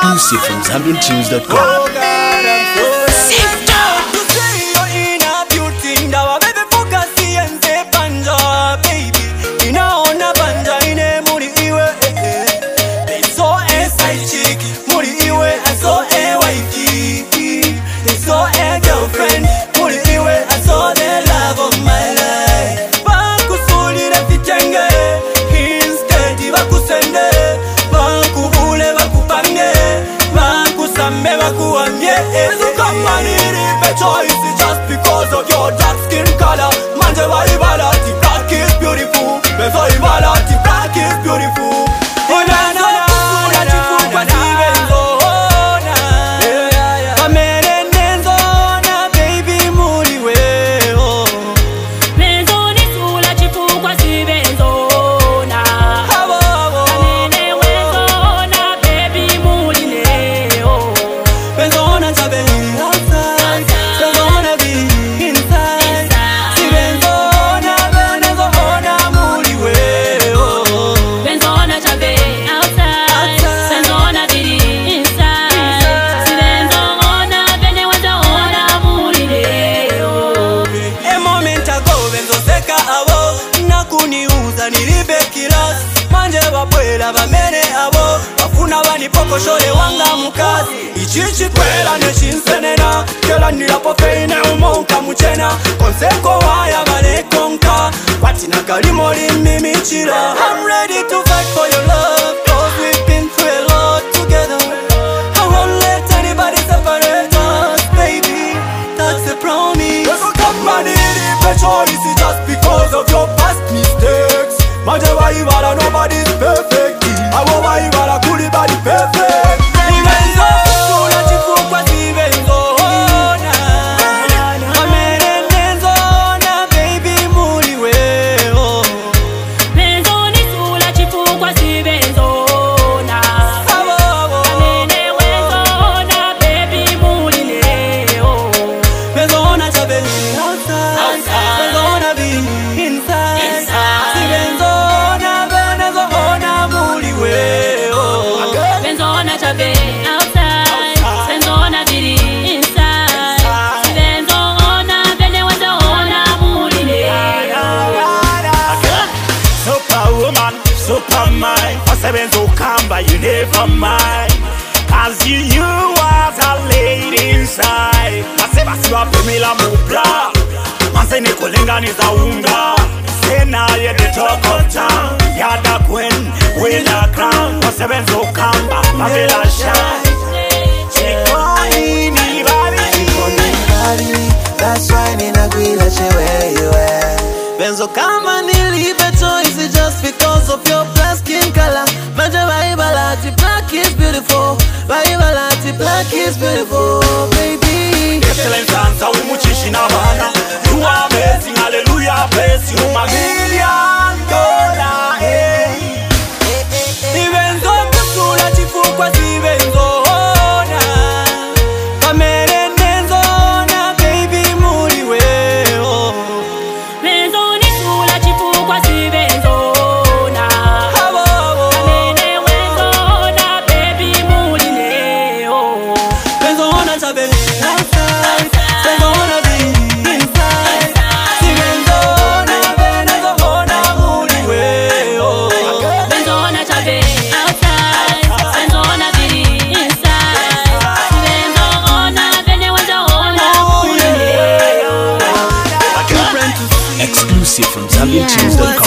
Exclusive from ZambianTunes.com. Choice just because of your dark skin color. Manje wa ibalati, black is beautiful. Bezo ibalati, black is beautiful. Bamene abo bafuna bani poko shole wanga mukazi ichichi kwela neshinsenena kela nilapo feine umonka muchena konseko waya bale konka watina kalimo limimichira. I'm ready to fight for your love, cause we've been through a lot together. I won't let anybody separate us, baby, that's a promise. Never come money the choice just because of your past mistakes. Manje wa ibala nobody's perfect. Awo wa ibala kuli body perfect. Ibenzo kula chifukwa sibenzo na amene nenzo na baby muli weo. Benzo ni kula chifukwa sibenzo na amene wenzo na baby muli leo. Benzo na chabeli outside, benzo na be inside. Sibenzo Sebenzo kamba you never mind, cause you was a lady inside. Maseba siwa pemila mubla, manse ni kulinganiza unga. Sena ye the talk of town, yada queen, win a crown. Sebenzo kamba, mabela shine. Chikoni bali, that's why nina gwila chewe you are. Benzo kamba nilipe choice just because of your black skin color. Manje waibalati, black is beautiful. Waibalati, black is beautiful, baby. Excellence answer umuchishi na bana. You are amazing, hallelujah, bless you, $1 million. Ibenzo kula chifukwa sibenzo na kamere nenzo na baby muli weo. Benzo ni kula chifukwa sibenzo na amene wenzo na baby muli leo. Benzo na chabeli outside, benzo na be inside. Sibenzo na benzo na muli weo. Benzo na chabe outside, benzo na be inside. Benzo na bene wenzo na muli leo. Exclusive from ZambianTunes.com.